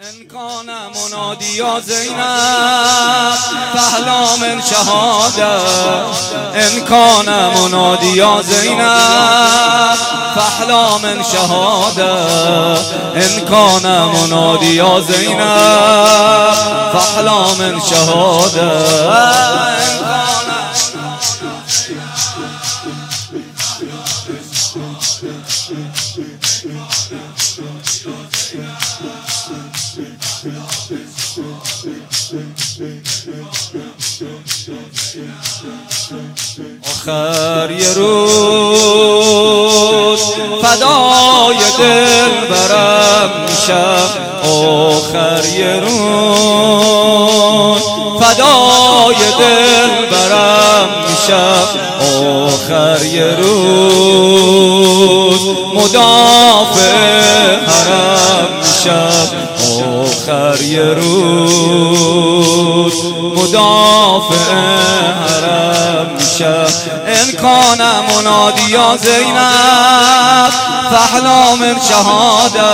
إن كان منادي يا زينب فأحلى من شهادة. إن كان منادي يا زينب فأحلى من شهادة. إن كان منادي يا زينب فأحلى من شهادة. آخر یه روز فدای دل برم میشم. آخر یه روز فدای دل برم میشم. آخر یه روز مدافع حرم میشم. آخر یه روز مدافع حرم میشم. إن كان منادي يا زينب فأحلى من شهادة.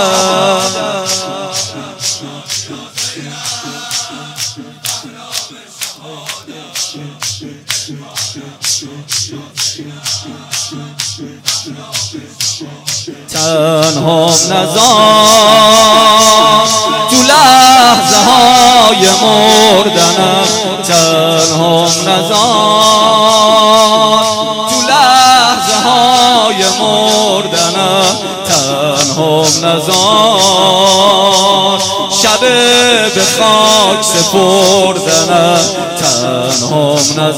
تنها نزار تو لحظه های مردنم. تنها نزار تو لحظه های مردنم. تنها نزار شب به خاک سپردنم. تنها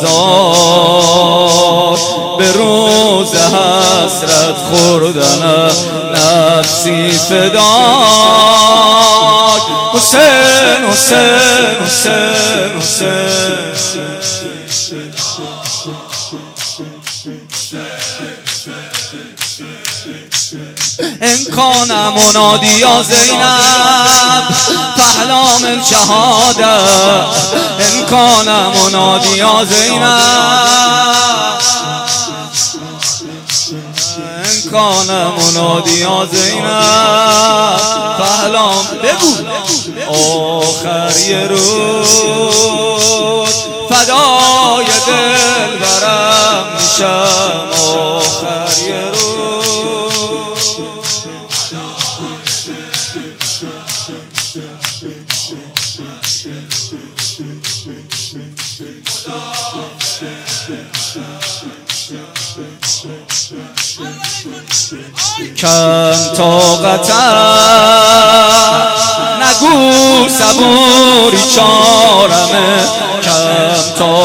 نزار به روز حسرت خوردنم. نفسی فدای حسین حسین حسین حسین. إن كان منادي يا زينب فأحلى من شهادة. إن كان منادي يا زينب إن كان منادي يا زينب فأحلى. بگو آخر یه روز فدای دل برم میشم. آخر یه روز کم طاقتم نگو صبوری چارمه. کم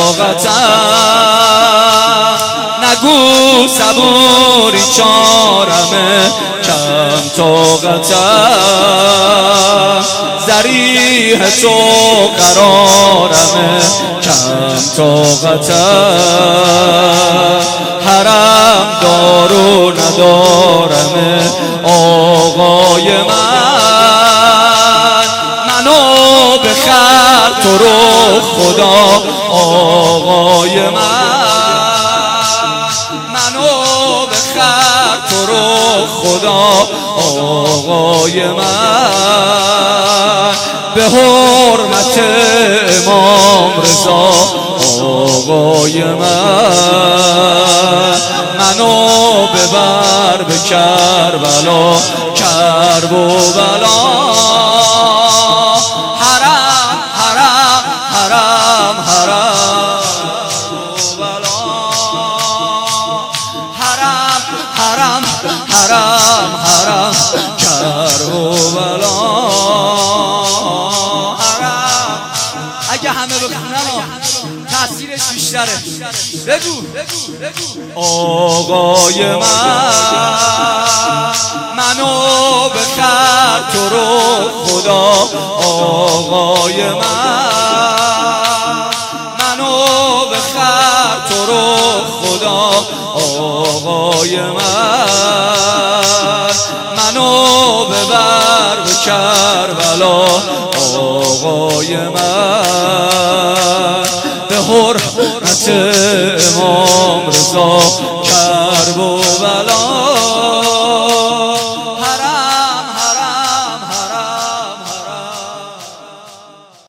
طاقتم نگو صبوری چارمه. کم طاقتم ذریح تو قرارمه. کم طاقتم حرم دارو ندارمه. آقای منو بخر تو رو خدا. آقای منو بخر تو رو خدا. آقای من به حرمت امام رضا. آقای منو ببر به کربلا. کرب و بلا حرم حرم حرم حرم و بلا. حرم حرم حرم حرم کرب و بلا. حرم اگه همه بخونن تأثیرش بیشتره. بگو آقای منو بخر تو رو خدا. آقای منو بخر تو رو خدا. آقای منو ببر به کربلا. آقای من به حرمت امام رضا.